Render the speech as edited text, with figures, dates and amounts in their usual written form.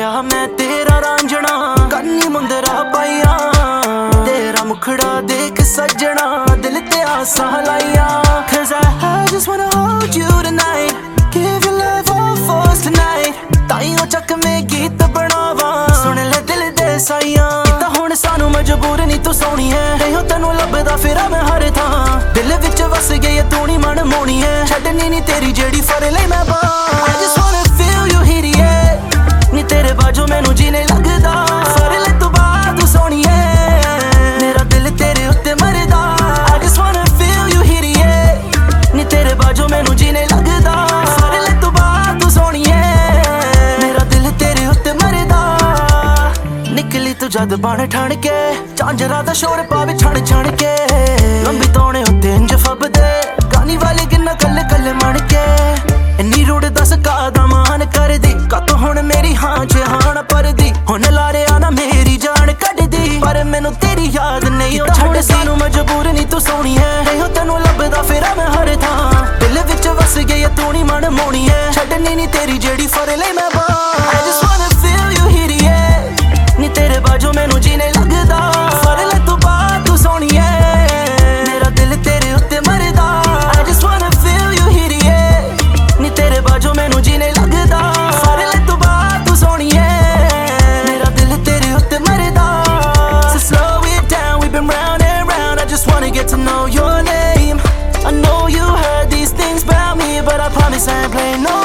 लिया मैं तेरा रांझना कन्नी मुंदरा पाइया तेरा मुखड़ा देख सजना दिल ते आसां लाइया Cause I just wanna hold you tonight Give you love all for us tonight ताइयों चक में गीत बनावा सुन ले दिल दे साइयां किता हुण सानू मजबूर नहीं तू सोनी है नहीं तेनू लभदा फिरा मैं हर थां दिल विच वस गई तू नी मन मोनी है छड्डनी नी तेरी जेड़ी फर ले मैं बां I just wanna feel you here yeah नी तेरे बाजू मैनू जीने लगदा फर ले तू बात तू सोनी है मेरा दिल तेरे उत्ते मरदा I just wanna feel you here yeah नी तेरे बाजू मैनू जीने लगदा फर ले तू बात तू सोनी है मेरा दिल तेरे उत्ते मरदा निकली तू जद बन ठण के झांझरा दा शोर पावे छण छण के लंबी तोने उत्ते इंज फबदे गानी वाले गिन्ना कल कल मन के इन्नी रूड़ दस कादा मान कर दी कत हुण मेरी हां च हां परदी हुण लारे आना मेरी जान कढ दी पर मैनू तेरी याद नहीं ओ छड्ड सानू मजबूर नहीं तू सोनी है नहीं तेनू लभदा फिरा मैं हर थां दिल विच वस गई तू नी मन मोनी है छड्डनी नी तेरी जेड़ी फर ले मैं बां I just wanna feel you here yeah नी तेरे बाजू मैनू जीने लगदा फर ले तू बात तू सोनी है मेरा दिल तेरे उत्ते मरदा I just wanna feel you here yeah नी तेरे बाजू मैनू जीने लगदा फर ले तू बात तू सोनी है मेरा दिल तेरे उत्ते मरदा So slow it down we've been round and round I just wanna get to know your name I know you heard these things about me but I promise I ain't playing no